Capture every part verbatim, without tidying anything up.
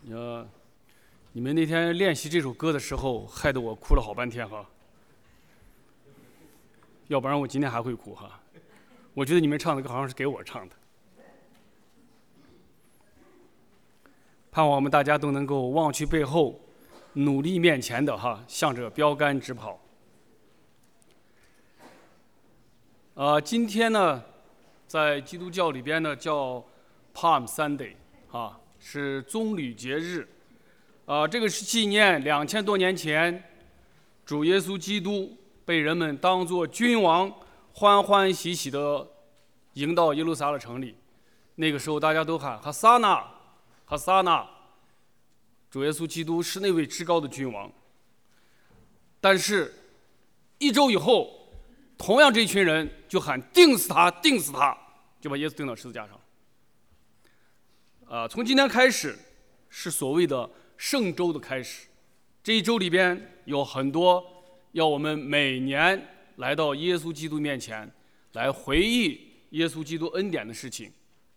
呃，你们那天练习这首歌的时候，害得我哭了好半天哈。要不然我今天还会哭哈。我觉得你们唱的歌好像是给我唱的。盼望我们大家都能够忘去背后，努力面前的哈，向着标杆直跑。呃，今天呢，在基督教里边呢叫 Palm Sunday 啊，是棕榈节日。啊、呃，这个是纪念两千多年前主耶稣基督被人们当作君王，欢欢喜喜地迎到耶路撒冷城里。那个时候大家都喊哈撒那，哈撒那，主耶稣基督是那位至高的君王。但是，一周以后，同样这群人就喊钉死他，钉死他，就把耶稣钉到十字架上。啊、呃，从今天开始是所谓的圣周的开始。这一周里边有很多要我们每年来到耶稣基督面前来回忆耶稣基督恩典的事情。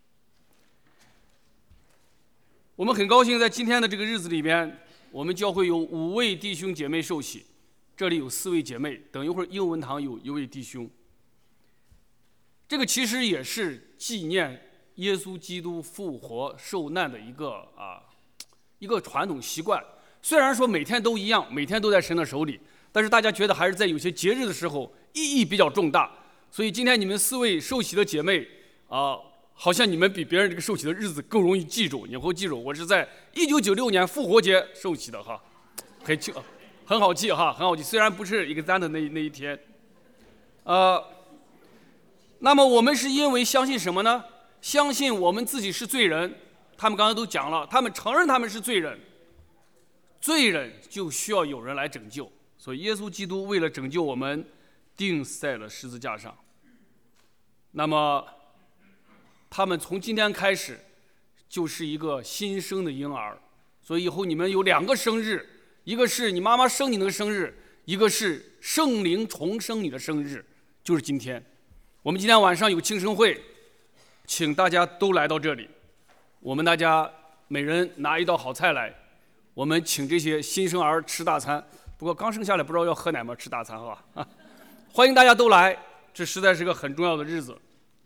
我们很高兴在今天的这个日子里边，我们教会有五位弟兄姐妹受洗，这里有四位姐妹，等一会儿英文堂有一位弟兄。这个其实也是纪念耶稣基督复活受难的一个啊一个传统习惯。虽然说每天都一样，每天都在神的手里，但是大家觉得还是在有些节日的时候意义比较重大。所以今天你们四位受洗的姐妹啊，好像你们比别人这个受洗的日子更容易记住。以后记住，我是在一九九六年复活节受洗的哈，很清，很好记哈，很好记。虽然不是一个单的那那一天，呃，那么我们是因为相信什么呢？相信我们自己是罪人。他们刚才都讲了，他们承认他们是罪人，罪人就需要有人来拯救。所以耶稣基督为了拯救我们，钉死在了十字架上。那么他们从今天开始就是一个新生的婴儿，所以以后你们有两个生日，一个是你妈妈生你的生日，一个是圣灵重生你的生日，就是今天。我们今天晚上有庆生会，请大家都来到这里，我们大家每人拿一道好菜来，我们请这些新生儿吃大餐。不过刚生下来不知道要喝奶吗？吃大餐哈、啊，欢迎大家都来，这实在是个很重要的日子。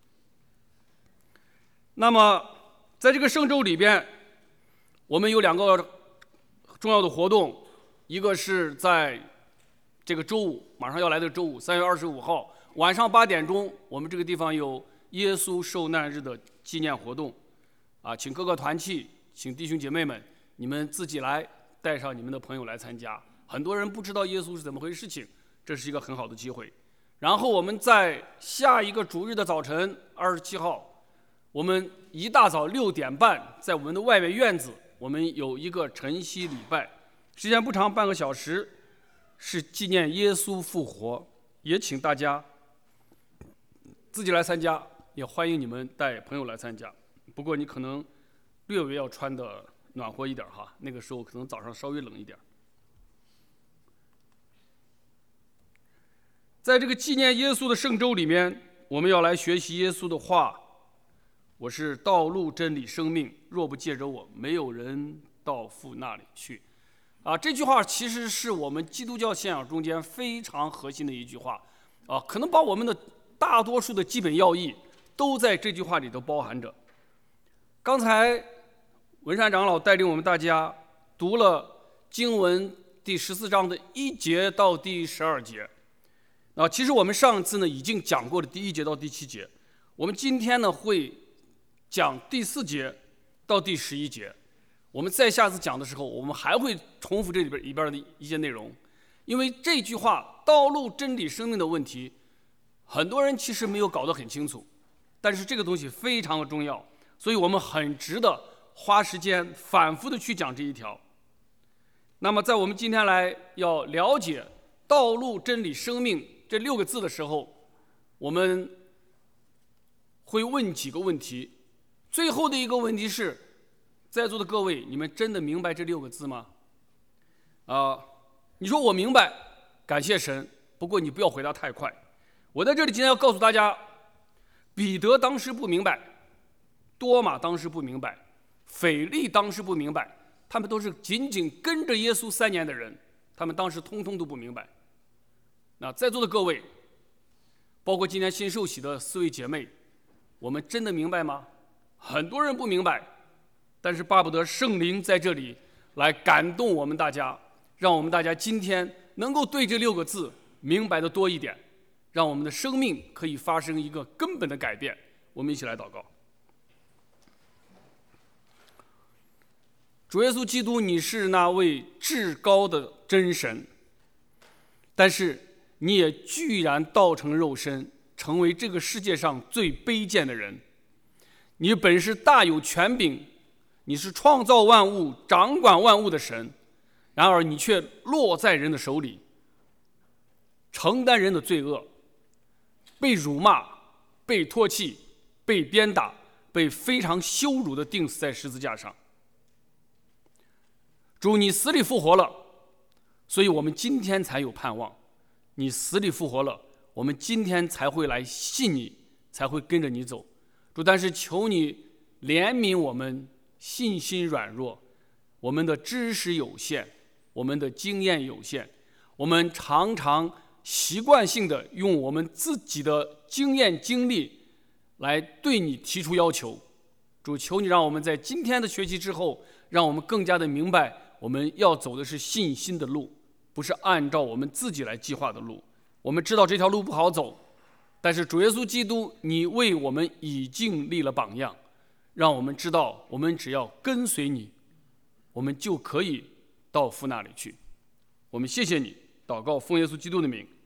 那么在这个圣周里边，我们有两个重要的活动，一个是在这个周五，马上要来的周五，三月二十五号晚上八点钟，我们这个地方有耶稣受难日的纪念活动，啊，请各个团契，请弟兄姐妹们，你们自己来，带上你们的朋友来参加。很多人不知道耶稣是怎么回事情，这是一个很好的机会。然后我们在下一个主日的早晨，二十七号，我们一大早六点半，在我们的外面院子，我们有一个晨曦礼拜，时间不长，半个小时，是纪念耶稣复活，也请大家自己来参加，也欢迎你们带朋友来参加。不过你可能略微要穿的暖和一点哈，那个时候可能早上稍微冷一点。在这个纪念耶稣的圣周里面，我们要来学习耶稣的话。我是道路、真理、生命，若不借着我，没有人到父那里去。啊，这句话其实是我们基督教信仰中间非常核心的一句话。啊，可能把我们的大多数的基本要义都在这句话里头包含着。刚才文山长老带领我们大家读了经文第十四章的一节到第十二节。啊，其实我们上次呢已经讲过了第一节到第七节，我们今天呢会讲第四节到第十一节。我们再下次讲的时候，我们还会重复这里边里边的一些内容，因为这句话道路、真理、生命的问题，很多人其实没有搞得很清楚，但是这个东西非常的重要，所以我们很值得花时间反复的去讲这一条。那么在我们今天来要了解道路、真理、生命这六个字的时候，我们会问几个问题。最后的一个问题是，在座的各位，你们真的明白这六个字吗？啊、呃，你说我明白，感谢神。不过你不要回答太快。我在这里今天要告诉大家，彼得当时不明白，多马当时不明白，腓力当时不明白， 他们都是仅仅跟着耶稣三年的人，他们当时通通都不明白。那在座的各位，包括今天新受洗的四位姐妹，我们真的明白吗？很多人不明白，但是巴不得圣灵在这里来感动我们大家，让我们大家今天能够对这六个字明白的多一点，让我们的生命可以发生一个根本的改变。我们一起来祷告。主耶稣基督，你是那位至高的真神，但是你也居然道成肉身，成为这个世界上最卑贱的人。你本是大有权柄，你是创造万物、掌管万物的神，然而你却落在人的手里，承担人的罪恶，被辱骂、被唾弃、被鞭打，被非常羞辱地钉死在十字架上。主，你死里复活了，所以我们今天才有盼望。你死里复活了，我们今天才会来信你，才会跟着你走。主，但是求你怜悯我们信心软弱，我们的知识有限，我们的经验有限，我们常常习惯性的用我们自己的经验经历来对你提出要求。主，求你让我们在今天的学习之后，让我们更加的明白，我们要走的是信心的路，不是按照我们自己来计划的路。我们知道这条路不好走，但是主耶稣基督，你为我们已经立了榜样，让我们知道，我们只要跟随你，我们就可以到父那里去。我们谢谢你，祷告奉耶稣基督的名。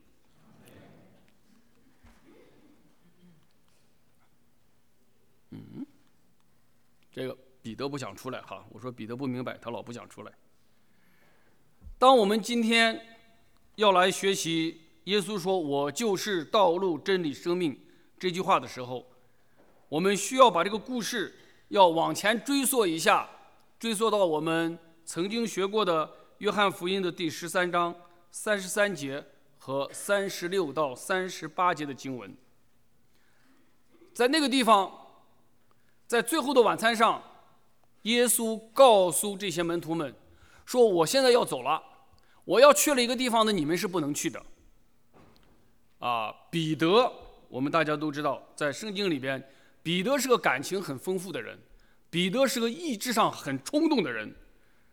嗯，这个彼得不想出来哈，我说彼得不明白，他老不想出来。当我们今天要来学习耶稣说我就是道路真理生命这句话的时候，我们需要把这个故事要往前追溯一下，追溯到我们曾经学过的约翰福音的第十三章三十三节和三十六到三十八节的经文。在那个地方，在最后的晚餐上，耶稣告诉这些门徒们说，我现在要走了，我要去了一个地方呢，你们是不能去的。啊，彼得，我们大家都知道，在圣经里边，彼得是个感情很丰富的人，彼得是个意志上很冲动的人。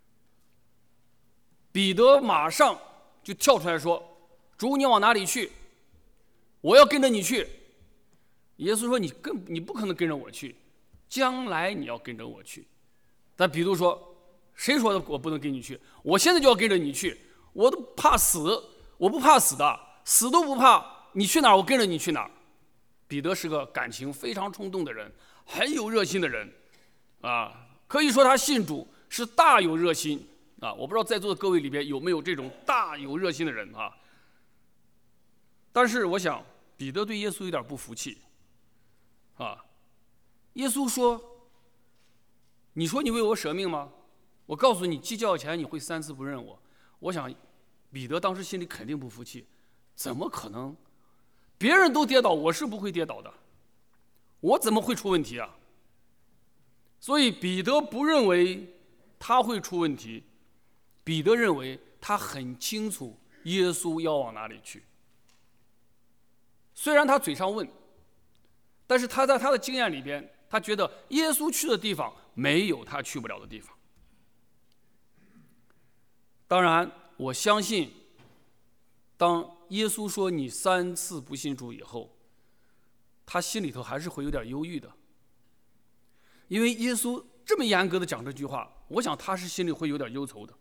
彼得马上就跳出来说，主，你往哪里去？我要跟着你去。耶稣说，你跟你不可能跟着我去，将来你要跟着我去。但彼得说，谁说的我不能跟你去？我现在就要跟着你去，我都怕死，我不怕死的，死都不怕，你去哪儿我跟着你去哪儿。彼得是个感情非常冲动的人，很有热心的人啊，可以说他信主是大有热心啊。我不知道在座的各位里边有没有这种大有热心的人啊。但是我想彼得对耶稣有点不服气啊。耶稣说，你说你为我舍命吗？我告诉你，鸡叫前你会三次不认我。我想彼得当时心里肯定不服气，怎么可能？别人都跌倒，我是不会跌倒的，我怎么会出问题啊？所以彼得不认为他会出问题，彼得认为他很清楚耶稣要往哪里去。虽然他嘴上问，但是他在他的经验里边，他觉得耶稣去的地方没有他去不了的地方。当然，我相信当耶稣说你三次不信主以后，他心里头还是会有点忧郁的，因为耶稣这么严格的讲这句话，我想他是心里会有点忧愁的。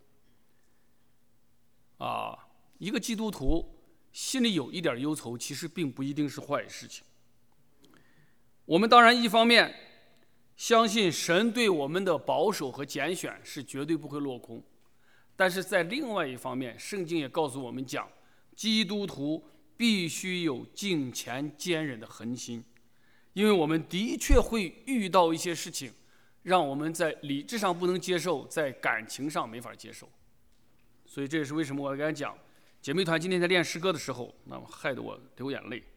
啊，一个基督徒心里有一点忧愁，其实并不一定是坏事情。我们当然一方面相信神对我们的保守和拣选是绝对不会落空，但是在另外一方面，圣经也告诉我们讲，基督徒必须有敬虔坚忍的恒心，因为我们的确会遇到一些事情，让我们在理智上不能接受，在感情上没法接受。所以这也是为什么我刚才讲，姐妹团今天在练诗歌的时候，那么害得我流眼泪。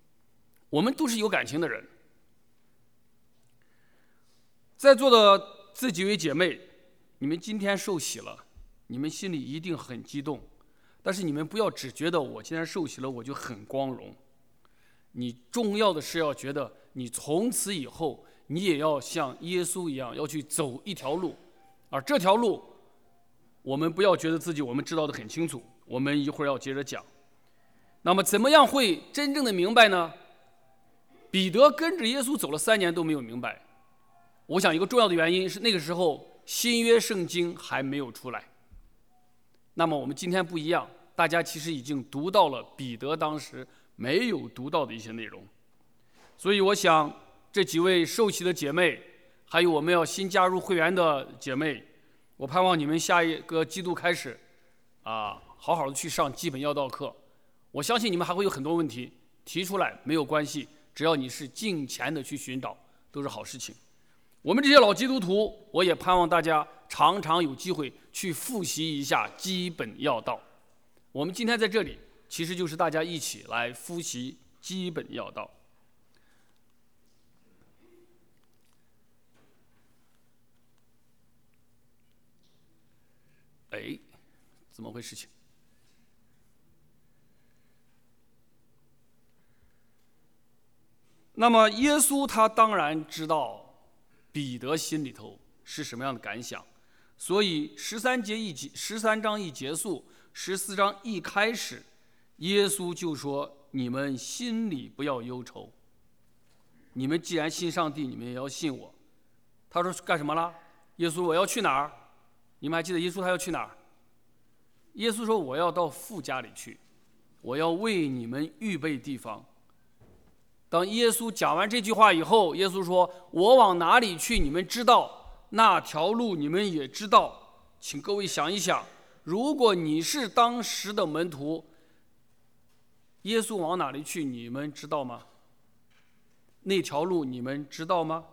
我们都是有感情的人，在座的这几位姐妹，你们今天受洗了，你们心里一定很激动，但是你们不要只觉得我今天受洗了我就很光荣，你重要的是要觉得你从此以后你也要像耶稣一样要去走一条路，而这条路我们不要觉得自己我们知道的很清楚，我们一会儿要接着讲。那么怎么样会真正的明白呢？彼得跟着耶稣走了三年都没有明白，我想一个重要的原因是那个时候新约圣经还没有出来。那么我们今天不一样，大家其实已经读到了彼得当时没有读到的一些内容，所以我想这几位受洗的姐妹，还有我们要新加入会员的姐妹，我盼望你们下一个季度开始啊，好好的去上基本要道课。我相信你们还会有很多问题提出来，没有关系，只要你是敬虔的去寻找，都是好事情。我们这些老基督徒，我也盼望大家常常有机会去复习一下基本要道。我们今天在这里，其实就是大家一起来复习基本要道。哎，怎么回事情？那么耶稣他当然知道彼得心里头是什么样的感想，所以十三节一结，十三章一结束，十四章一开始，耶稣就说：“你们心里不要忧愁。你们既然信上帝，你们也要信我。”他说干什么了？耶稣说：“我要去哪儿？”你们还记得耶稣他要去哪儿？耶稣说：“我要到父家里去，我要为你们预备地方。”当耶稣讲完这句话以后，耶稣说：“我往哪里去，你们知道，那条路你们也知道。”请各位想一想，如果你是当时的门徒，耶稣往哪里去，你们知道吗？那条路你们知道吗？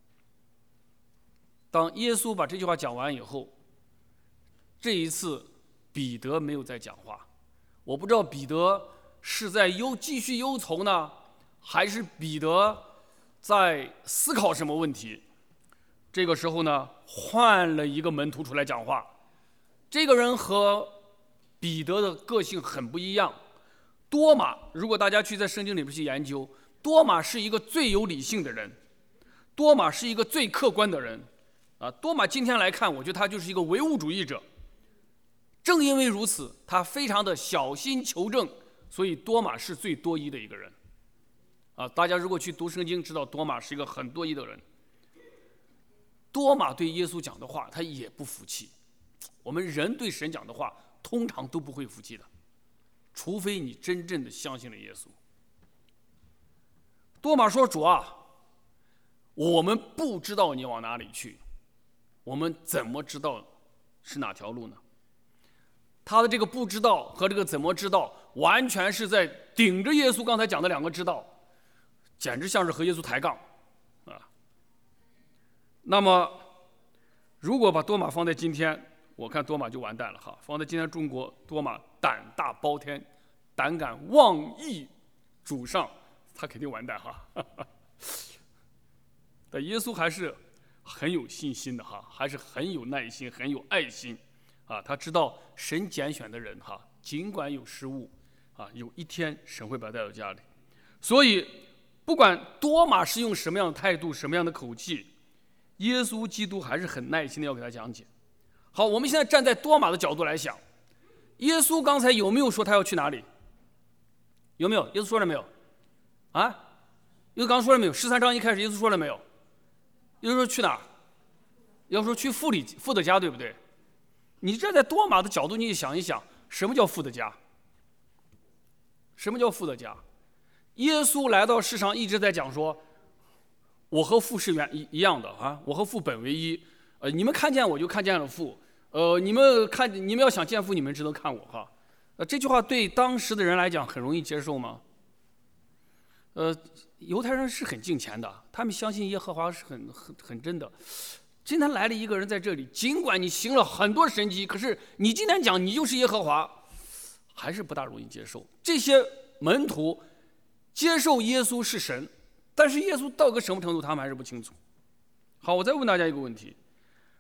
当耶稣把这句话讲完以后，这一次彼得没有再讲话。我不知道彼得是在忧继续忧愁呢，还是彼得在思考什么问题。这个时候呢，换了一个门徒出来讲话。这个人和彼得的个性很不一样。多马，如果大家去在圣经里面去研究，多马是一个最有理性的人，多马是一个最客观的人啊。多马今天来看，我觉得他就是一个唯物主义者。正因为如此，他非常的小心求证，所以多马是最多疑的一个人啊。大家如果去读圣经，知道多马是一个很多疑的人。多马对耶稣讲的话，他也不服气。我们人对神讲的话，通常都不会服气的，除非你真正的相信了耶稣。多马说：“主啊，我们不知道你往哪里去，我们怎么知道是哪条路呢？”他的这个不知道和这个怎么知道，完全是在顶着耶稣刚才讲的两个知道，简直像是和耶稣抬杠啊。那么，如果把多马放在今天，我看多马就完蛋了哈。放在今天中国，多马胆大包天，胆敢妄议主上，他肯定完蛋哈。但耶稣还是很有信心的哈，还是很有耐心，很有爱心啊。他知道神拣选的人哈，尽管有失误啊，有一天神会把他带到家里。所以，不管多马是用什么样的态度、什么样的口气，耶稣基督还是很耐心的要给他讲解。好，我们现在站在多马的角度来想，耶稣刚才有没有说他要去哪里？有没有？耶稣说了没有？啊？耶稣刚说了没有？十三章一开始，耶稣说了没有？耶稣说去哪儿？耶稣说去父里父的家，对不对？你站在多马的角度，你想一想，什么叫父的家？什么叫父的家？耶稣来到世上一直在讲说，我和父是原一一样的啊，我和父本为一。呃，你们看见我就看见了父，呃，你们看你们要想见父，你们只能看我哈。呃，这句话对当时的人来讲很容易接受吗？呃，犹太人是很敬虔的，他们相信耶和华是很很很真的。今天来了一个人在这里，尽管你行了很多神迹，可是你今天讲你就是耶和华，还是不大容易接受。这些门徒接受耶稣是神，但是耶稣到个什么程度，他们还是不清楚。好，我再问大家一个问题：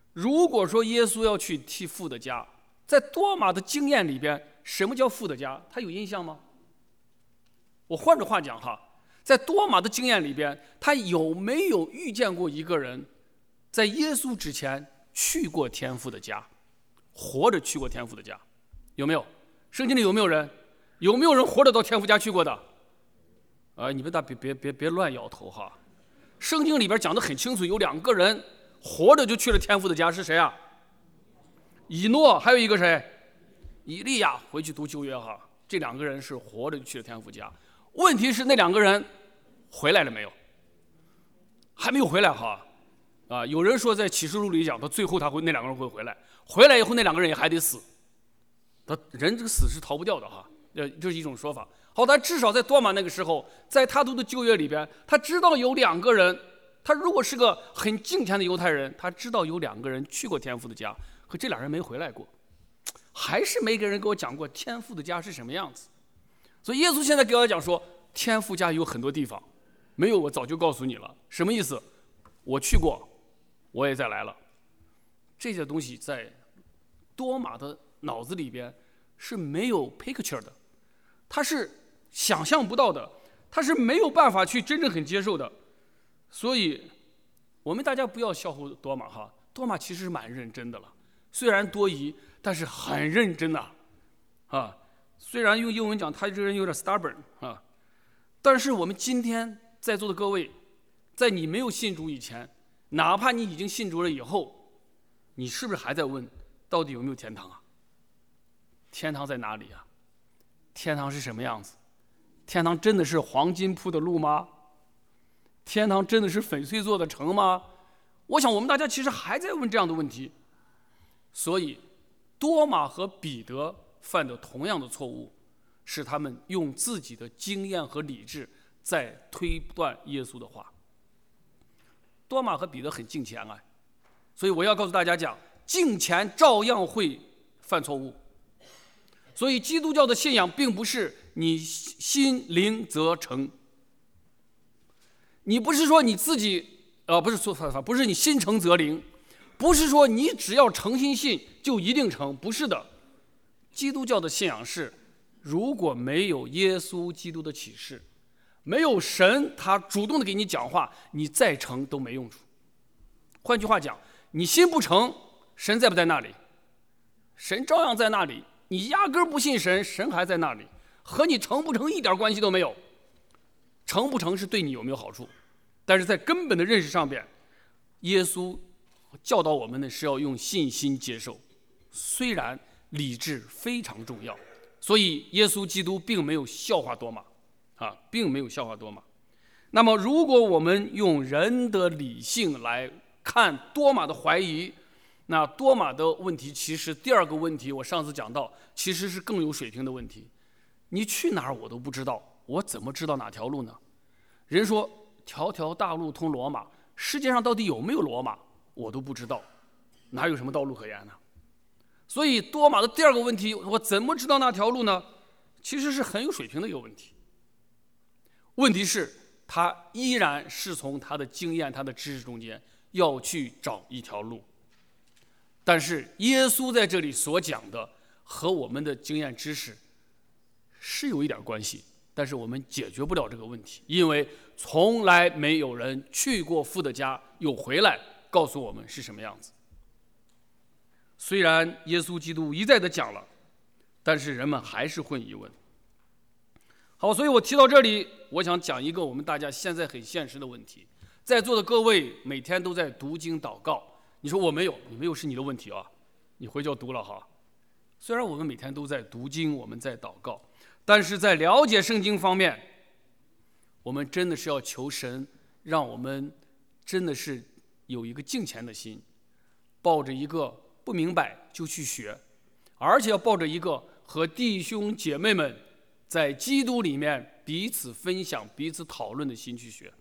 如果说耶稣要去替父的家，在多马的经验里边，什么叫父的家？他有印象吗？我换着话讲哈，在多马的经验里边，他有没有遇见过一个人，在耶稣之前去过天父的家，活着去过天父的家？有没有？圣经里有没有人？有没有人活着到天父家去过的？啊，你们大别别别别乱摇头哈！圣经里边讲得很清楚，有两个人活着就去了天父的家，是谁啊？以诺，还有一个谁？以利亚。回去读旧约哈，这两个人是活着就去了天父家。问题是那两个人回来了没有？还没有回来哈。啊，有人说在启示录里讲，到最后他会那两个人会回来，回来以后那两个人也还得死。他人这个死是逃不掉的哈，呃，这是一种说法。好，但至少在多马那个时候，在他读的旧约里边，他知道有两个人，他如果是个很敬虔的犹太人，他知道有两个人去过天父的家，可这俩人没回来过，还是没个人给我讲过天父的家是什么样子。所以耶稣现在给我讲说，天父家有很多地方，没有我早就告诉你了。什么意思？我去过，我也再来了。这些东西在多马的脑子里边是没有 picture 的，他是想象不到的，他是没有办法去真正很接受的。所以我们大家不要笑话多马哈，多马其实是蛮认真的了，虽然多疑，但是很认真呐、啊，啊，虽然用英文讲他这个人有点 stubborn 啊，但是我们今天在座的各位，在你没有信主以前，哪怕你已经信主了以后，你是不是还在问到底有没有天堂啊？天堂在哪里啊？天堂是什么样子？天堂真的是黄金铺的路吗？天堂真的是翡翠做的城吗？我想我们大家其实还在问这样的问题。所以多马和彼得犯的同样的错误，是他们用自己的经验和理智在推断耶稣的话。多马和彼得很敬虔啊，所以我要告诉大家讲，敬虔照样会犯错误。所以基督教的信仰并不是你心灵则诚，你不是说你自己呃不是说反反不是你心诚则灵，不是说你只要诚心信就一定成，不是的。基督教的信仰是，如果没有耶稣基督的启示，没有神他主动的给你讲话，你再诚都没用处。换句话讲，你心不诚，神在不在那里？神照样在那里。你压根不信神，神还在那里，和你成不成一点关系都没有。成不成是对你有没有好处，但是在根本的认识上边，耶稣教导我们的是要用信心接受，虽然理智非常重要。所以耶稣基督并没有笑话多马啊，并没有笑话多马。那么如果我们用人的理性来看多马的怀疑，那多马的问题，其实第二个问题我上次讲到，其实是更有水平的问题。你去哪儿我都不知道，我怎么知道哪条路呢？人说条条大路通罗马，世界上到底有没有罗马我都不知道，哪有什么道路可言呢？所以多马的第二个问题，我怎么知道那条路呢？其实是很有水平的一个问题。问题是他依然是从他的经验他的知识中间要去找一条路，但是耶稣在这里所讲的和我们的经验知识是有一点关系，但是我们解决不了这个问题，因为从来没有人去过父的家又回来告诉我们是什么样子。虽然耶稣基督一再的讲了，但是人们还是会疑问。好，所以我提到这里，我想讲一个我们大家现在很现实的问题。在座的各位每天都在读经祷告，你说我没有，你没有是你的问题啊，你回去要读了哈。虽然我们每天都在读经，我们在祷告，但是在了解圣经方面，我们真的是要求神让我们真的是有一个敬虔的心，抱着一个不明白就去学，而且要抱着一个和弟兄姐妹们在基督里面彼此分享彼此讨论的心去学。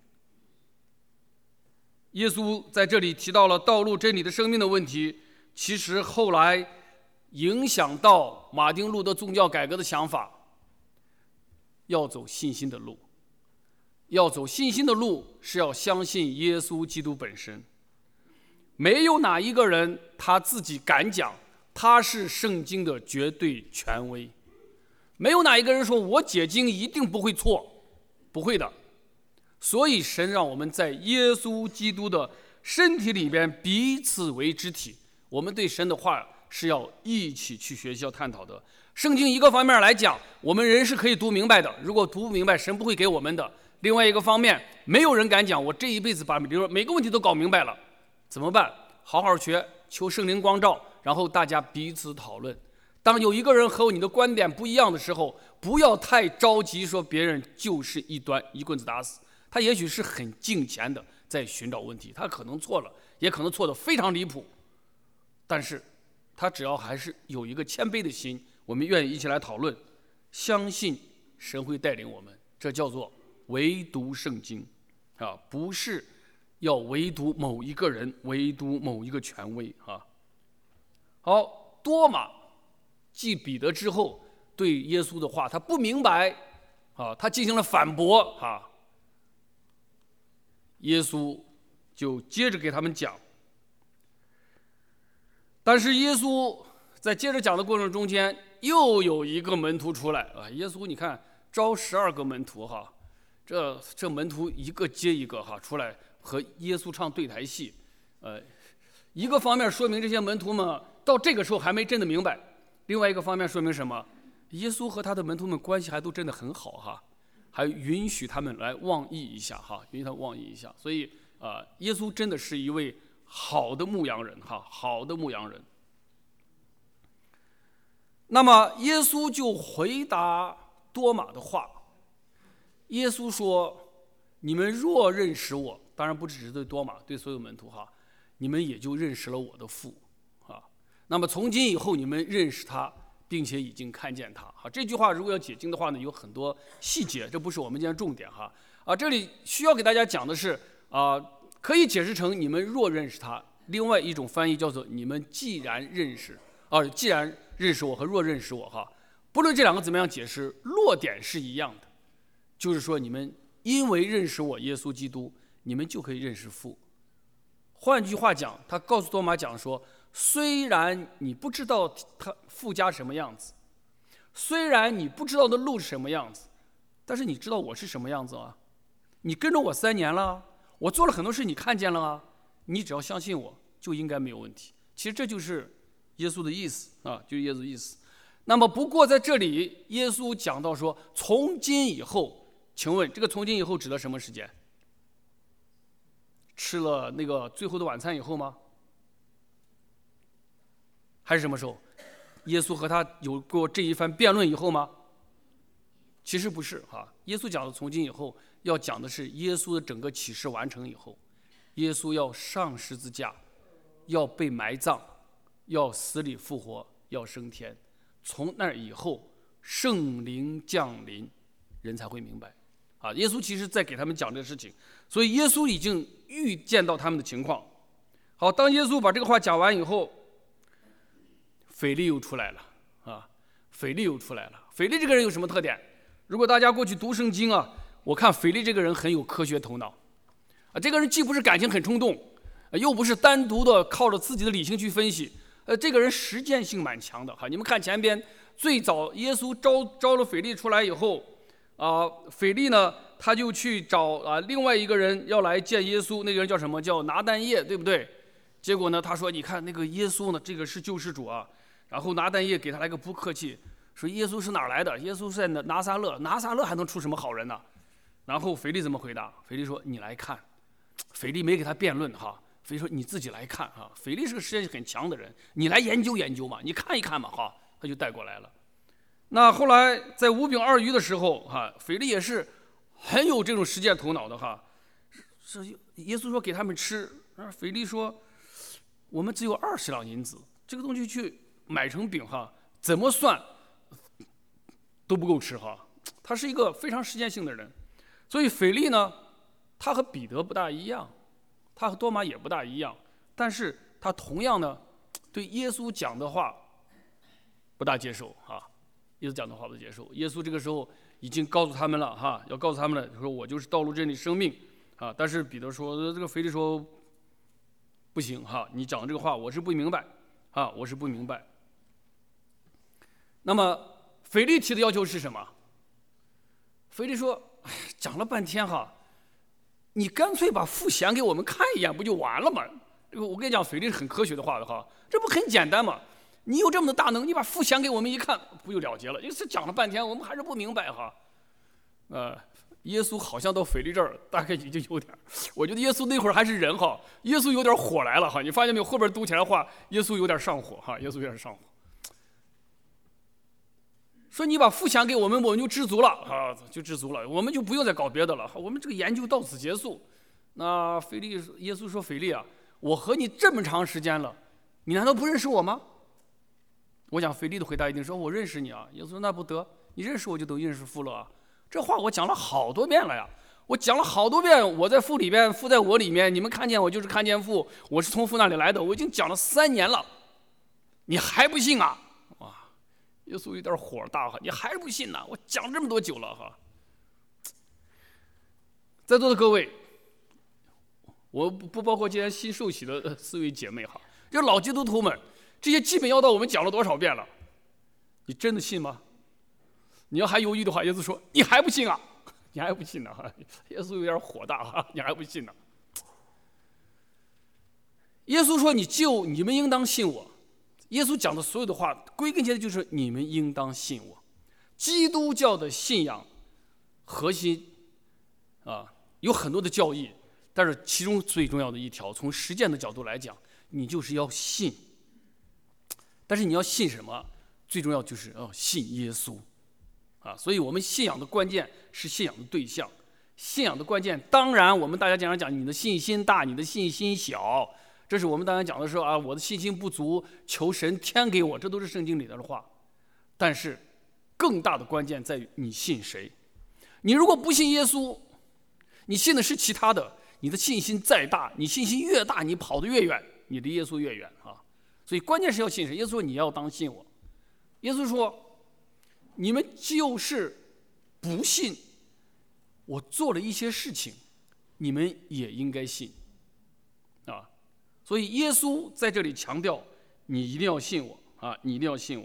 耶稣在这里提到了道路真理的生命的问题，其实后来影响到马丁路德宗教改革的想法，要走信心的路。要走信心的路是要相信耶稣基督本身。 没有哪一个人他自己敢讲他是圣经的绝对权威，没有哪一个人说我解经一定不会错，不会的。所以神让我们在耶稣基督的身体里边彼此为肢体，我们对神的话是要一起去学习要探讨的。圣经一个方面来讲，我们人是可以读明白的，如果读不明白神不会给我们的。另外一个方面，没有人敢讲我这一辈子把比如说每个问题都搞明白了，怎么办？好好学，求圣灵光照，然后大家彼此讨论。当有一个人和你的观点不一样的时候，不要太着急说别人就是一端，一棍子打死。他也许是很敬虔的在寻找问题，他可能错了，也可能错得非常离谱，但是他只要还是有一个谦卑的心，我们愿意一起来讨论，相信神会带领我们，这叫做唯独圣经啊，不是要唯独某一个人，唯独某一个权威啊。好，多马继彼得之后对耶稣的话他不明白啊，他进行了反驳啊。耶稣就接着给他们讲，但是耶稣在接着讲的过程中间，又有一个门徒出来啊。耶稣你看招十二个门徒哈，这这门徒一个接一个哈出来和耶稣唱对台戏，呃，一个方面说明这些门徒们到这个时候还没真的明白，另外一个方面说明什么？耶稣和他的门徒们关系还都真的很好哈。还允许他们来妄议一下哈，允许他们妄议一下，所以啊、呃，耶稣真的是一位好的牧羊人哈，好的牧羊人。那么耶稣就回答多马的话，耶稣说：“你们若认识我，当然不只是对多马，对所有门徒哈，你们也就认识了我的父啊。那么从今以后，你们认识他。”并且已经看见他。好，这句话如果要解经的话呢，有很多细节，这不是我们今天重点哈。啊，这里需要给大家讲的是啊，可以解释成你们若认识他，另外一种翻译叫做你们既然认识，啊，既然认识我和若认识我哈，不论这两个怎么样解释，落点是一样的，就是说你们因为认识我耶稣基督，你们就可以认识父。换句话讲，他告诉多马讲说，虽然你不知道他父家什么样子，虽然你不知道的路是什么样子，但是你知道我是什么样子啊？你跟着我三年了，我做了很多事，你看见了啊。你只要相信我，就应该没有问题。其实这就是耶稣的意思啊，就是耶稣的意思。那么不过在这里，耶稣讲到说，从今以后，请问这个从今以后指的什么时间？吃了那个最后的晚餐以后吗？还是什么时候？耶稣和他有过这一番辩论以后吗？其实不是哈。耶稣讲的从今以后，要讲的是耶稣的整个启示完成以后，耶稣要上十字架，要被埋葬，要死里复活，要升天。从那以后，圣灵降临，人才会明白。啊，耶稣其实在给他们讲这个事情，所以耶稣已经预见到他们的情况。好，当耶稣把这个话讲完以后，腓利又出来了啊！腓利又出来了。腓利这个人有什么特点？如果大家过去读圣经啊，我看腓利这个人很有科学头脑啊。这个人既不是感情很冲动，又不是单独的靠着自己的理性去分析，呃，这个人实践性蛮强的哈。你们看前边，最早耶稣招招了腓利出来以后。啊，腓利呢，他就去找啊另外一个人要来见耶稣，那个人叫什么？叫拿但业，对不对？结果呢，他说：“你看那个耶稣呢，这个是救世主啊。”然后拿但业给他来个不客气，说：“耶稣是哪儿来的？耶稣是在拿撒勒，拿撒勒还能出什么好人呢？”然后腓利怎么回答？腓利说：“你来看。”腓利没给他辩论哈，腓利说：“你自己来看哈。”腓利是个实践性很强的人，你来研究研究嘛，你看一看嘛哈，他就带过来了。那后来在五饼二鱼的时候，哈，腓利也是很有这种实践头脑的哈。是耶稣说给他们吃，而腓利说我们只有二十两银子，这个东西去买成饼哈，怎么算都不够吃哈。他是一个非常实践性的人，所以腓利呢，他和彼得不大一样，他和多马也不大一样，但是他同样呢，对耶稣讲的话不大接受哈。耶稣讲的话不接受，耶稣这个时候已经告诉他们了哈，要告诉他们了，说我就是道路真理生命啊。但是彼得说，这个腓利说不不行哈，你讲这个话我是不明白啊，我是不明白。那么腓力提的要求是什么？腓力说，哎，讲了半天哈，你干脆把父显给我们看一眼不就完了吗？这个我跟你讲，腓力是很科学的话的哈，这不很简单吗？你有这么的大能，你把父显给我们一看，不就了结了？因为是讲了半天，我们还是不明白哈。呃，耶稣好像到腓力这儿，大概已经有点，我觉得耶稣那会儿还是人哈，耶稣有点火来了哈。你发现没有？后边读起来的话，耶稣有点上火哈，耶稣有点上火。说你把父显给我们，我们就知足了啊，就知足了，我们就不用再搞别的了，我们这个研究到此结束。那腓力，耶稣说：“腓力啊，我和你这么长时间了，你难道不认识我吗？”我想腓力的回答一定说：“我认识你啊。”耶稣说：“那不得，你认识我就等认识父了啊。”这话我讲了好多遍了呀，我讲了好多遍，我在父里边，父在我里面，你们看见我就是看见父，我是从父那里来的，我已经讲了三年了，你还不信啊？哇！耶稣有点火大哈，你还是不信呢？我讲这么多久了哈。在座的各位，我不包括今天新受洗的四位姐妹哈，这老基督徒们，这些基本要道我们讲了多少遍了？你真的信吗？你要还犹豫的话，耶稣说：“你还不信啊？你还不信呢？”哈，耶稣有点火大哈，你还不信呢？耶稣说：“你就你们应当信我。”耶稣讲的所有的话，归根结底就是你们应当信我。基督教的信仰核心啊，有很多的教义，但是其中最重要的一条，从实践的角度来讲，你就是要信。但是你要信什么？最重要就是要信耶稣啊。所以我们信仰的关键是信仰的对象，信仰的关键，当然我们大家经常讲你的信心大，你的信心小。这是我们当然讲的时候啊，我的信心不足，求神添给我，这都是圣经里的话。但是，更大的关键在于你信谁。你如果不信耶稣，你信的是其他的，你的信心再大，你信心越大，你跑得越远，你离耶稣越远啊。所以关键是要信谁。耶稣说你要当信我。耶稣说，你们就是不信我做了一些事情，你们也应该信啊。所以耶稣在这里强调，你一定要信我啊，你一定要信我。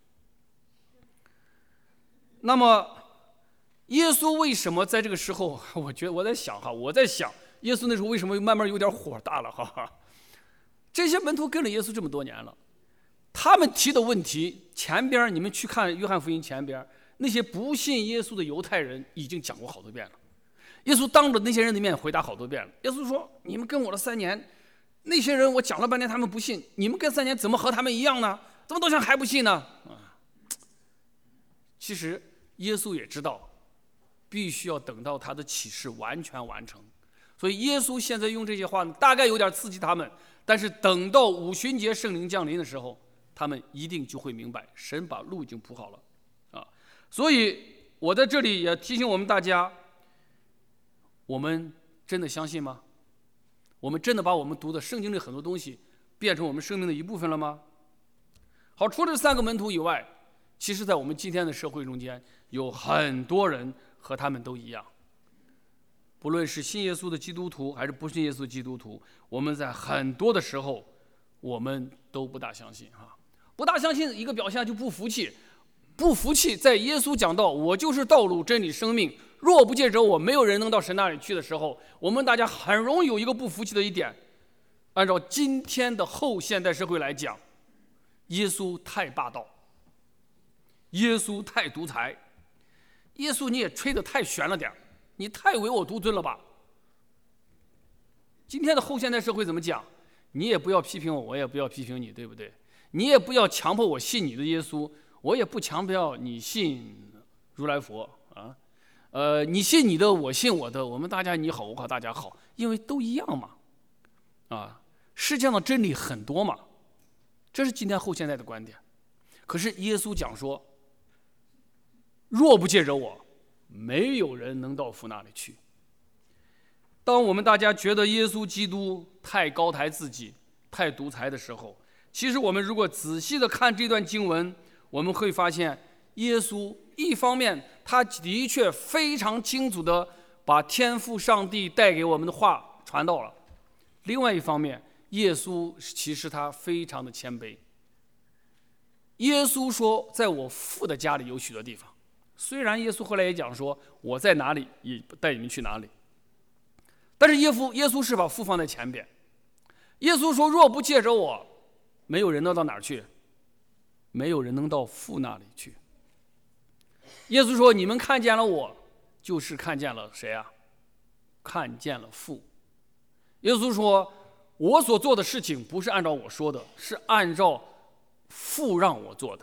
那么，耶稣为什么在这个时候？我觉得我在想哈，我在想，耶稣那时候为什么慢慢有点火大了？哈哈，这些门徒跟了耶稣这么多年了，他们提的问题，前边你们去看约翰福音前边，那些不信耶稣的犹太人已经讲过好多遍了。耶稣当着那些人的面回答好多遍了。耶稣说：“你们跟我了三年。”那些人我讲了半天，他们不信，你们跟三年怎么和他们一样呢？怎么到现在还不信呢？啊！其实耶稣也知道，必须要等到他的启示完全完成，所以耶稣现在用这些话大概有点刺激他们，但是等到五旬节圣灵降临的时候，他们一定就会明白，神把路已经铺好了啊！所以我在这里也提醒我们大家，我们真的相信吗？我们真的把我们读的圣经里很多东西变成我们生命的一部分了吗？好，除了这三个门徒以外，其实在我们今天的社会中间，有很多人和他们都一样。不论是信耶稣的基督徒，还是不信耶稣的基督徒，我们在很多的时候，我们都不大相信哈。不大相信一个表现就不服气，不服气在耶稣讲到我就是道路真理生命，若不借着我，没有人能到神那里去的时候，我们大家很容易有一个不服气的一点。按照今天的后现代社会来讲，耶稣太霸道，耶稣太独裁，耶稣你也吹得太悬了点，你太唯我独尊了吧？今天的后现代社会怎么讲？你也不要批评我，我也不要批评你，对不对？你也不要强迫我信你的耶稣，我也不强迫你信如来佛啊。呃，你信你的，我信我的，我们大家你好，我好，大家好，因为都一样嘛。啊，世界上的真理很多嘛，这是今天后现代的观点。可是耶稣讲说，若不借着我，没有人能到父那里去。当我们大家觉得耶稣基督太高抬自己、太独裁的时候，其实我们如果仔细的看这段经文，我们会发现，耶稣一方面他的确非常清楚的把天父上帝带给我们的话传到了，另外一方面， 耶稣其实他非常的谦卑。耶稣说在我父的家里有许多地方，虽然耶稣后来也讲说我在哪里也带你们去哪里，但是耶稣耶稣是把父放在前边。耶稣说若不借着我，没有人能到哪儿去，没有人能到父那里去。耶稣说你们看见了我，就是看见了谁啊？看见了父。耶稣说我所做的事情不是按照我说的，是按照父让我做的。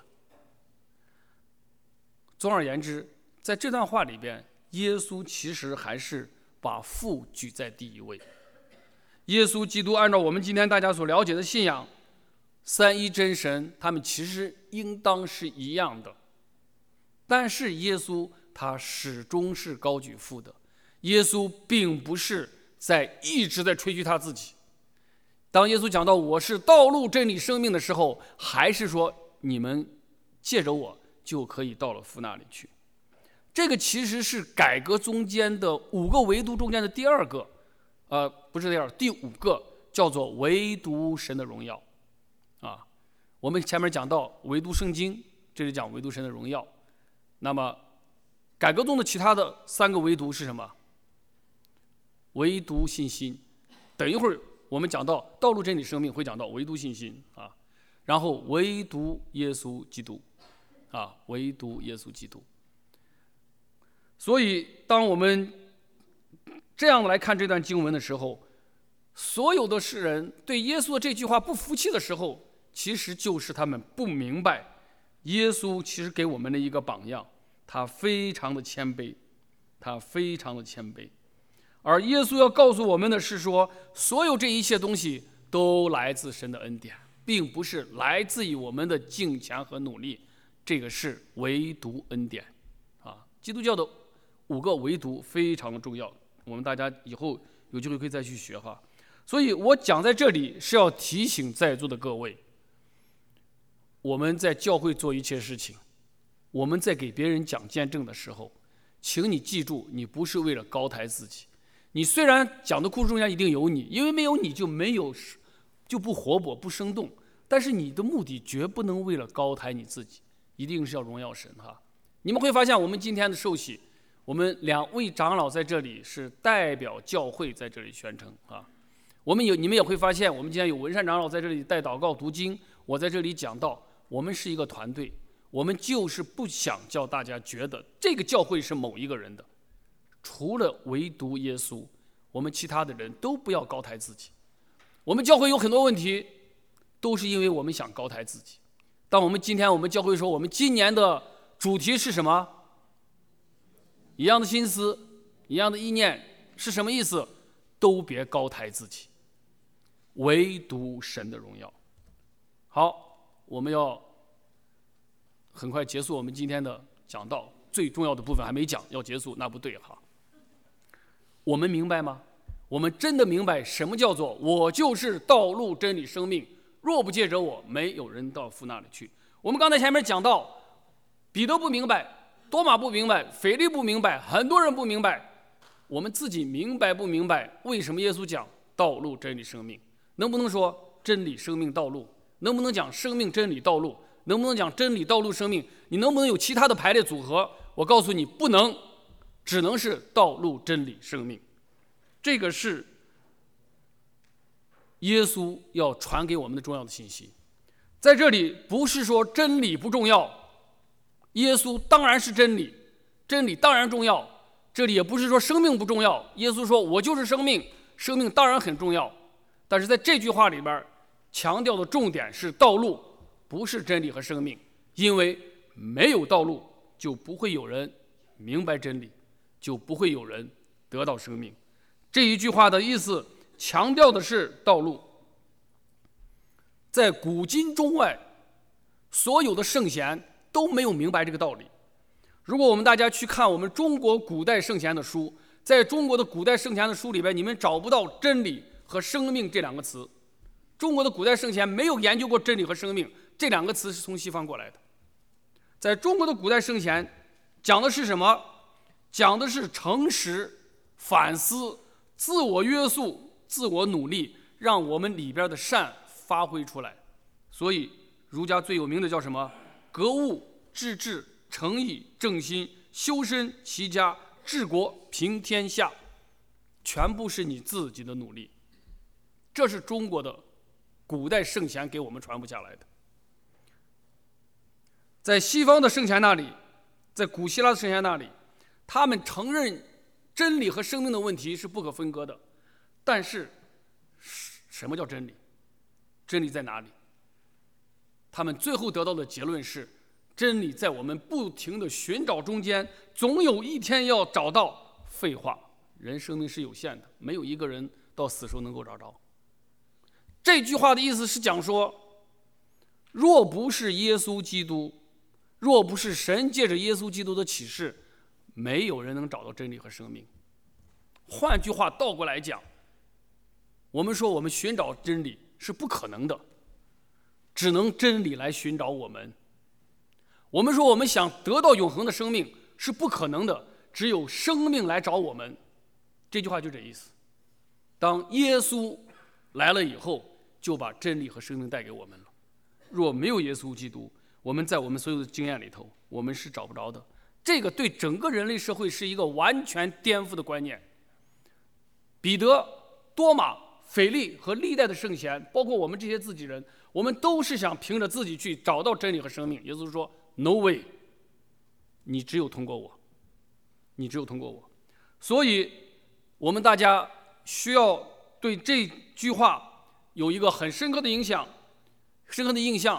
总而言之，在这段话里边，耶稣其实还是把父举在第一位。耶稣基督按照我们今天大家所了解的信仰，三一真神他们其实应当是一样的，但是耶稣他始终是高举父的。耶稣并不是在一直在吹嘘他自己。当耶稣讲到我是道路真理生命的时候，还是说你们借着我就可以到了父那里去。这个其实是改革中间的五个维度中间的第二个，呃，不是第二，第五个，叫做唯独神的荣耀。啊，我们前面讲到唯独圣经，这里讲唯独神的荣耀。那么改革中的其他的三个唯独是什么？唯独信心。等一会儿我们讲到道路真理生命会讲到唯独信心啊，然后唯独耶稣基督啊，唯独耶稣基督。所以当我们这样来看这段经文的时候，所有的世人对耶稣的这句话不服气的时候，其实就是他们不明白耶稣其实给我们的一个榜样，他非常的谦卑，他非常的谦卑。而耶稣要告诉我们的是说，所有这一切东西都来自神的恩典，并不是来自于我们的敬虔和努力，这个是唯独恩典啊。基督教的五个唯独非常的重要，我们大家以后有机会可以再去学哈。所以我讲在这里是要提醒在座的各位，我们在教会做一切事情，我们在给别人讲见证的时候，请你记住，你不是为了高抬自己。你虽然讲的故事中间一定有你，因为没有你就没有，就不活泼不生动，但是你的目的绝不能为了高抬你自己，一定是要荣耀神哈。你们会发现我们今天的受洗，我们两位长老在这里是代表教会在这里宣称啊。我们有你们也会发现，我们今天有文善长老在这里带祷告读经，我在这里讲道，我们是一个团队，我们就是不想叫大家觉得这个教会是某一个人的，除了唯独耶稣，我们其他的人都不要高抬自己。我们教会有很多问题，都是因为我们想高抬自己。当我们今天我们教会说我们今年的主题是什么？一样的心思，一样的意念，是什么意思？都别高抬自己，唯独神的荣耀。好，我们要很快结束我们今天的讲道，最重要的部分还没讲，要结束那不对哈。我们明白吗？我们真的明白什么叫做我就是道路真理生命，若不借着我，没有人到父那里去。我们刚才前面讲到，彼得不明白，多马不明白，腓利不明白，很多人不明白。我们自己明白不明白为什么耶稣讲道路真理生命？能不能说真理生命道路？能不能讲生命真理道路？能不能讲真理道路生命？你能不能有其他的排列组合？我告诉你不能，只能是道路真理生命。这个是耶稣要传给我们的重要的信息。在这里不是说真理不重要，耶稣当然是真理，真理当然重要。这里也不是说生命不重要，耶稣说我就是生命，生命当然很重要。但是在这句话里边强调的重点是道路，不是真理和生命，因为没有道路就不会有人明白真理，就不会有人得到生命。这一句话的意思强调的是道路。在古今中外，所有的圣贤都没有明白这个道理。如果我们大家去看我们中国古代圣贤的书，在中国的古代圣贤的书里边，你们找不到真理和生命这两个词。中国的古代圣贤没有研究过真理和生命，这两个词是从西方过来的。在中国的古代圣贤讲的是什么？讲的是诚实、反思、自我约束、自我努力， 让我们里边的善发挥出来。所以儒家最有名的叫什么？格物、致知、诚意、正心、修身、齐家、治国、平天下，全部是你自己的努力。这是中国的古代圣贤给我们传播下来的。在西方的圣贤那里，在古希腊的圣贤那里，他们承认真理和生命的问题是不可分割的。但是什么叫真理？真理在哪里？他们最后得到的结论是，真理在我们不停的寻找中间，总有一天要找到。废话，人生命是有限的，没有一个人到死时候能够找着。这句话的意思是讲说，若不是耶稣基督，若不是神借着耶稣基督的启示，没有人能找到真理和生命。换句话倒过来讲，我们说我们寻找真理是不可能的，只能真理来寻找我们。我们说我们想得到永恒的生命是不可能的，只有生命来找我们。这句话就这意思。当耶稣来了以后，就把真理和生命带给我们了。若没有耶稣基督，我们在我们所有的经验里头，我们是找不着的。这个对整个人类社会是一个完全颠覆的观念。彼得、多马、腓力和历代的圣贤，包括我们这些自己人，我们都是想凭着自己去找到真理和生命。耶稣说 No way， 你只有通过我，你只有通过我。所以我们大家需要对这句话有一个很深刻的影响，深刻的印象。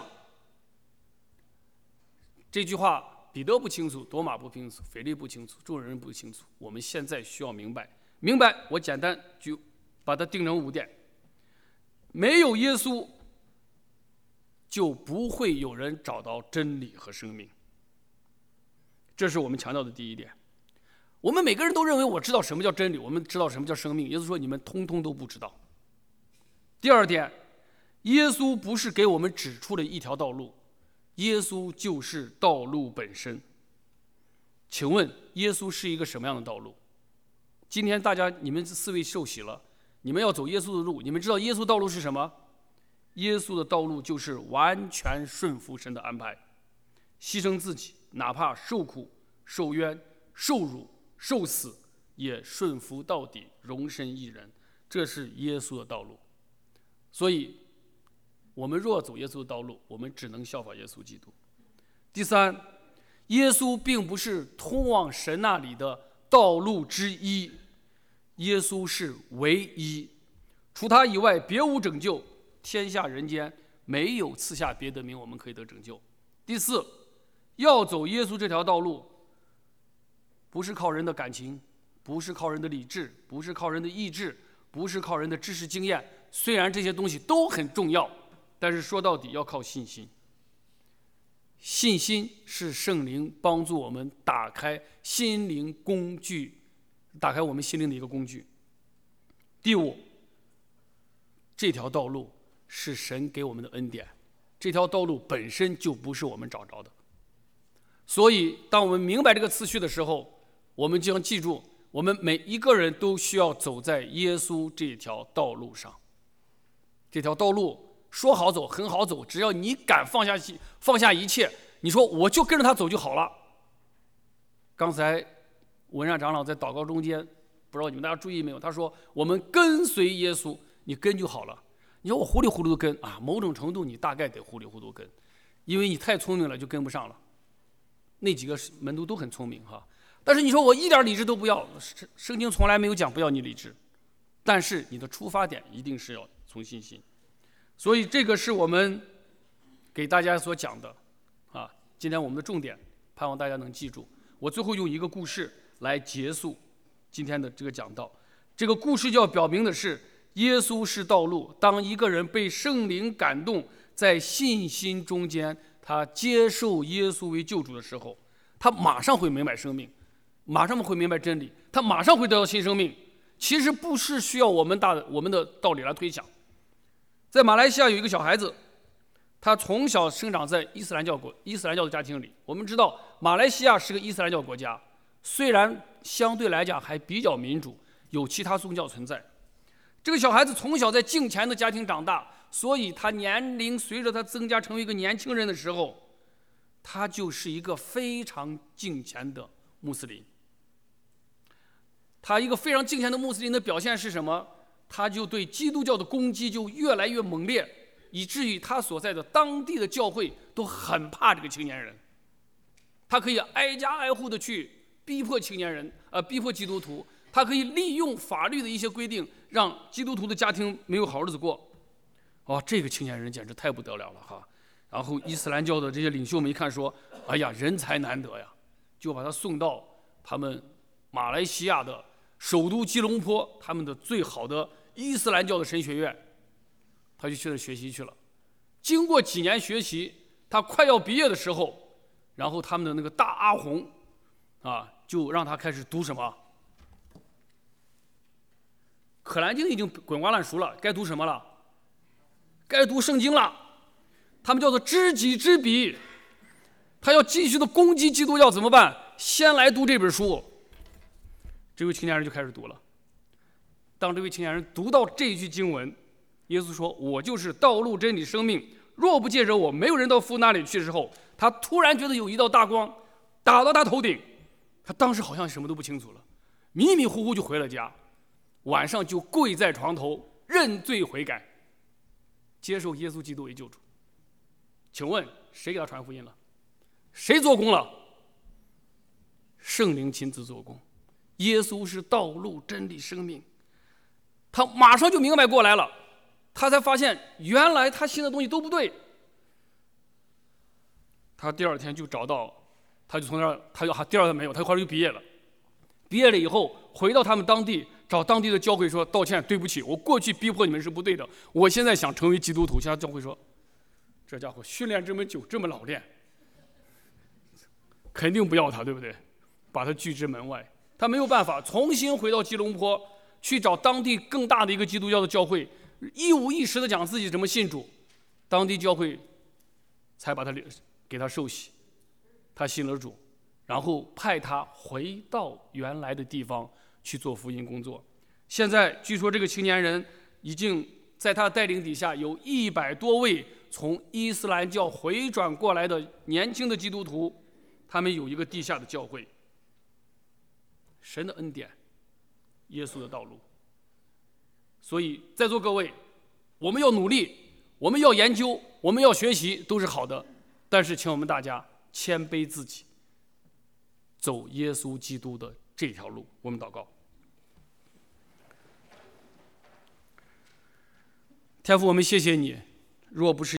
这句话彼得不清楚，多马不清楚，腓力不清楚，众人不清楚。我们现在需要明白，明白。我简单就把它定成五点：没有耶稣，就不会有人找到真理和生命。这是我们强调的第一点。我们每个人都认为我知道什么叫真理，我们知道什么叫生命。耶稣说你们通通都不知道。第二点，耶稣不是给我们指出了一条道路，耶稣就是道路本身。请问耶稣是一个什么样的道路？今天大家你们四位受洗了，你们要走耶稣的路，你们知道耶稣道路是什么？耶稣的道路就是完全顺服神的安排，牺牲自己，哪怕受苦、受冤、受辱、受死，也顺服到底，容身一人。这是耶稣的道路。所以我们若走耶稣的道路，我们只能效法耶稣基督。第三，耶稣并不是通往神那里的道路之一，耶稣是唯一，除他以外别无拯救，天下人间没有赐下别的名我们可以得拯救。第四，要走耶稣这条道路，不是靠人的感情，不是靠人的理智，不是靠人的意志，不是靠人的知识经验，虽然这些东西都很重要，但是说到底要靠信心。信心是圣灵帮助我们打开心灵工具，打开我们心灵的一个工具。第五，这条道路是神给我们的恩典，这条道路本身就不是我们找着的。所以当我们明白这个次序的时候，我们就要记住，我们每一个人都需要走在耶稣这条道路上。这条道路说好走很好走，只要你敢放下放下一切，你说我就跟着他走就好了。刚才文善长老在祷告中间，不知道你们大家注意没有，他说我们跟随耶稣，你跟就好了。你说我糊里糊涂的跟啊，某种程度你大概得糊里糊涂跟，因为你太聪明了就跟不上了。那几个门徒都很聪明哈，但是你说我一点理智都不要，圣经从来没有讲不要你理智，但是你的出发点一定是要从信心。所以这个是我们给大家所讲的啊，今天我们的重点，盼望大家能记住。我最后用一个故事来结束今天的这个讲道。这个故事就要表明的是，耶稣是道路。当一个人被圣灵感动，在信心中间，他接受耶稣为救主的时候，他马上会明白生命，马上会明白真理，他马上会得到新生命。其实不是需要我们大我们的道理来推想。在马来西亚有一个小孩子，他从小生长在伊斯兰教国伊斯兰教的家庭里。我们知道马来西亚是个伊斯兰教国家，虽然相对来讲还比较民主，有其他宗教存在， 这个小孩子从小在敬虔的家庭长大，所以他年龄随着他增加成为一个年轻人的时候，他就是一个非常敬虔的穆斯林。他一个非常敬虔的穆斯林的表现是什么？他就对基督教的攻击就越来越猛烈，以至于他所在的当地的教会都很怕这个青年人。他可以挨家挨户的去逼迫青年人，呃，逼迫基督徒。他可以利用法律的一些规定，让基督徒的家庭没有好日子过。哦，这个青年人简直太不得了了哈！然后伊斯兰教的这些领袖们一看说：“哎呀，人才难得呀！”就把他送到他们马来西亚的首都吉隆坡，他们的最好的伊斯兰教的神学院，他就去那学习去了。经过几年学习，他快要毕业的时候，然后他们的那个大阿訇啊，就让他开始读什么？可兰经已经滚瓜烂熟了，该读什么了？该读圣经了。他们叫做知己知彼。他要继续的攻击基督教怎么办？先来读这本书。这位青年人就开始读了。当这位青年人读到这一句经文，耶稣说：“我就是道路、真理、生命，若不借着我，没有人到父那里去。”之后，他突然觉得有一道大光打到他头顶，他当时好像什么都不清楚了，迷迷糊糊就回了家。晚上就跪在床头认罪悔改，接受耶稣基督为救主。请问谁给他传福音了？谁做工了？圣灵亲自做工。耶稣是道路、真理、生命。他马上就明白过来了，他才发现原来他信的东西都不对。他第二天就找到，他就从那儿，他就第二天没有，他后来就毕业了。毕业了以后，回到他们当地，找当地的教会说道歉，对不起，我过去逼迫你们是不对的，我现在想成为基督徒。现在教会说，这家伙训练这么久，这么老练，肯定不要他，对不对？把他拒之门外。他没有办法，重新回到吉隆坡，去找当地更大的一个基督教的教会，一五一十的讲自己怎么信主，当地教会才把他给他受洗，他信了主。然后派他回到原来的地方去做福音工作。现在据说这个青年人已经在他带领底下有一百多位从伊斯兰教回转过来的年轻的基督徒，他们有一个地下的教会。神的恩典，耶稣的道路。所以在座各位，我们要努力，我们要研究，我们要学习，都是好的。但是请我们大家谦卑自己，走耶稣基督的这条路。我们祷告。天父，我们谢谢你，若不是